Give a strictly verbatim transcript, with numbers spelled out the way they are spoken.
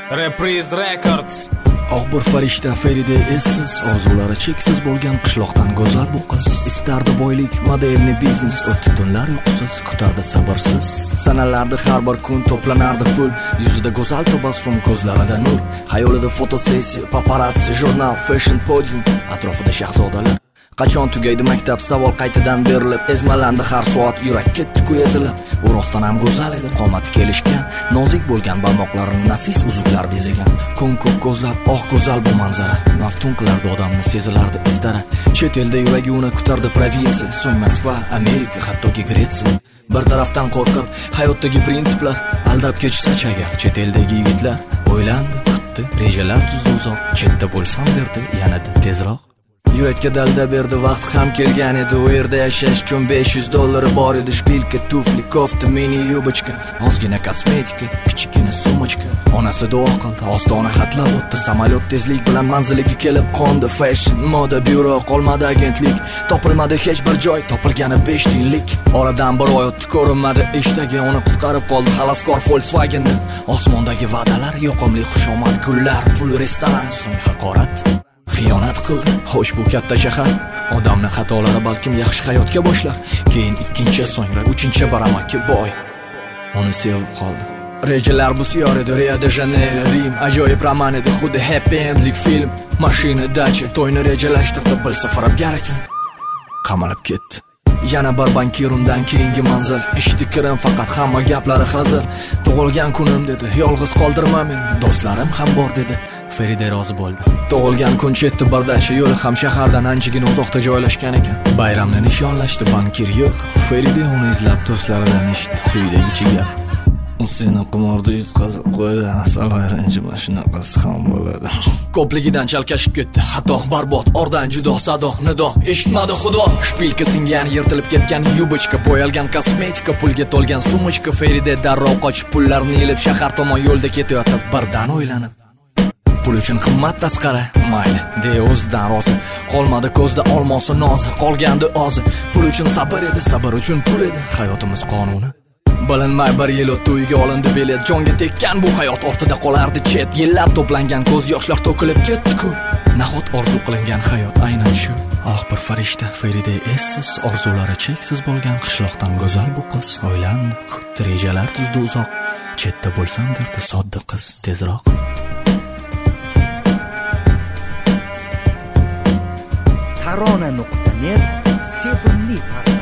Reprise Records. Oq bir farishta Feride essiz, orzulari cheksiz bo'lgan qishloqdan go'zal bu qiz. Istardi boylik, modelni biznes, o'tdi tunlar uyqusiz, kutardi sabrsiz. Sanalardi har bir kun to'planardi pul, yuzida go'zal tabassum, ko'zlarida nur. Xayolida fotosessiya, paparazzi, jurnal, fashion podium, atrofida shahzodalar. Qachon tugaydi maktab, savol qaytadan berilib, ezmalandi har soat, yurak ketdi-ku ezilib. U rostdan ham go'zal edi, qomati kelishgan, nozik bo'lgan barmoqlarini nafis uzuklar bezagan. Ko'm-ko'k ko'zlar, oq go'zal bu manzara, naftun qilardi odamni, sezilardi istara. Chet elda yuragi uni kutardi provinsiya, so'ng Moskva, Amerika, hattoki Gretsiya. Bir tarafdan qo'rqib, hayotdagi prinsiplar aldab kechsa agar chet eldagi yigitlar o'ylandi, kutdi, rejalar tuzdi uzoq, chetda bo'lsam derdi, yanada tezroq. Yurakka dalda berdi, vaqt ham kelgan edi. U yerda yashash uchun besh yuz dollari bor edi. Shpilka, tufli, kofta, mini yubochka, ozgina kosmetika, kichikina sumachka. Onasi duo qildi, ostona xatlab o'tdi. Samolyot tezlik bilan manziliga kelib qo'ndi. Fashion, moda, byuro, qolmadi agentlik. Topilmadi hech bir joy, topilgani besh tiyinlik. Oradan bir oy o'tdi, ko'rinmadi ishdagi, uni qutqarib qoldi xalaskor Volkswagen'da. Osmondagi va'dalar, yoqimli xushomad gullar, pul, restoran, so'ng haqorat. Xiyonat qildi, xo'sh bu katta shahar odamning xatolari balkim yaxshi hayotga boshlar, keyin ikkinchi, so'ngra uchinchi baramakka boy uni sevib qoldi. Rejalar bu siyor edi, Rio de Janeiro, Rim, ajoyib roman edi, xuddi happy endlik film. Mashina, dacha, to'yni rejalashtirdi, bilsa firibgar ekan, qamalib ketdi. Yana bir bankir undan keyingi manzil, ishdi kirim faqat hamma gaplari hazil. Tug'ilgan kunim dedi, yolg'iz qoldirma meni, do'stlarim ham bor dedi. Feride rozi bo'ldi. Tug'ilgan kun chetda bardacha, yo'li ham shahardan anchagina uzoqda joylashgan ekan. Bayramni nishonlashdi, bankir yo'q. Feride uni izlab do'stlaridan eshitdi quyidagicha. U seni qimorda yutqazib qo'ydi, asaloy ranjima shunaqasi ham bo'ladi. Ko'pligidan chalkashib ketdi, xato, barbod, ordan judo, sado, nido, eshitmadi xudo. Shpilka singan, yirtilib ketgan yubochka, bo'yalgan kosmetika, pulga to'lgan sumachka. Feride darrov qochib pullarni ilib shahar tomon yo'lda ketayotib, birdan o'ylanib, pul uchun qimmat tasqara, mayli, deya o'zidan rozi. Qolmadi ko'zda olmosi nozi, qolgandi ozi. Pul uchun sabr edi, sabr uchun pul edi, hayotimiz qonuni. Bilinmay bir yil o'tdi, uyga olindi bilet, jonga tekkan bu hayot ortida qolardi chet. Yillab to'plangan ko'z yoshlar to'kilib ketdi-ku. Nahot orzu qilingan hayot aynan shu. Oq bir farishta Feride essiz, orzulari cheksiz bo'lgan qishloqdan go'zal bu qiz o'ylandi, kutdi, rejalar tuzdi uzoq. Chetda bo'lsam derdi sodda qiz tezroq. tarona nuqta net sevimli